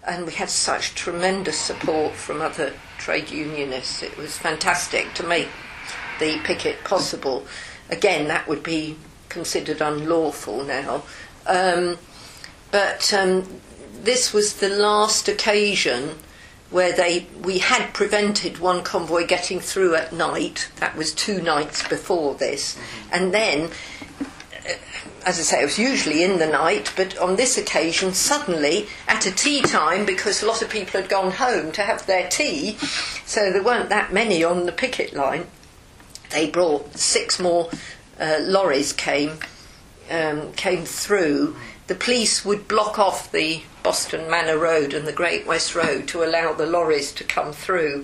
and we had such tremendous support from other trade unionists. It was fantastic to make the picket possible. Again, that would be considered unlawful now. But this was the last occasion where we had prevented one convoy getting through at night. That was 2 nights before this. And then, as I say, it was usually in the night, but on this occasion, suddenly, at a tea time, because a lot of people had gone home to have their tea, so there weren't that many on the picket line, they brought 6 more lorries came through. The police would block off the Boston Manor Road and the Great West Road to allow the lorries to come through.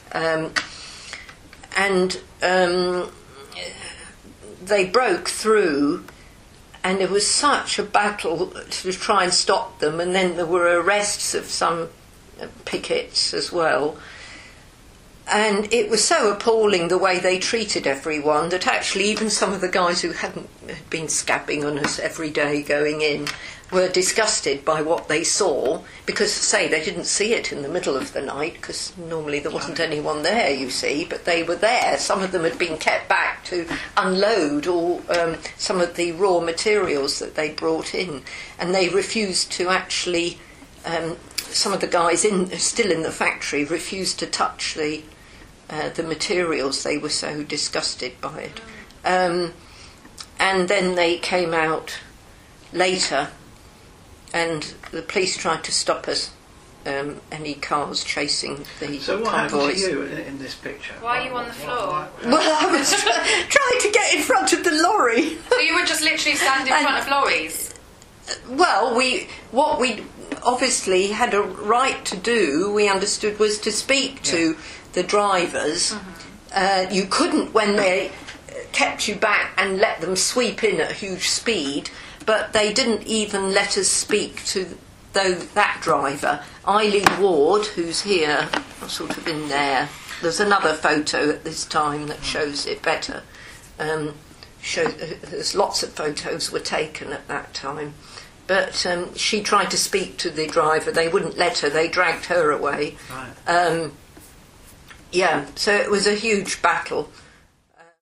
They broke through, and there was such a battle to try and stop them, and then there were arrests of some pickets as well. And it was so appalling the way they treated everyone that actually even some of the guys who hadn't been scabbing on us every day going in were disgusted by what they saw, because, say, they didn't see it in the middle of the night, because normally there wasn't anyone there, you see, but they were there. Some of them had been kept back to unload all some of the raw materials that they brought in, and they refused to actually, some of the guys still in the factory refused to touch the materials. They were so disgusted by it. And then they came out later, and the police tried to stop us, any cars chasing the convoys. So what happened to you in this picture? Why are you on the floor? Well, I was trying to get in front of the lorry. So you were just literally standing in front of lorries? Well, what we obviously had a right to do, we understood, was to speak to the drivers. You couldn't, when they kept you back and let them sweep in at huge speed, but they didn't even let us speak to that driver. Eileen Ward, who's here, sort of in there. There's another photo at this time that shows it better. There's lots of photos were taken at that time. But she tried to speak to the driver. They wouldn't let her. They dragged her away. Right. So it was a huge battle.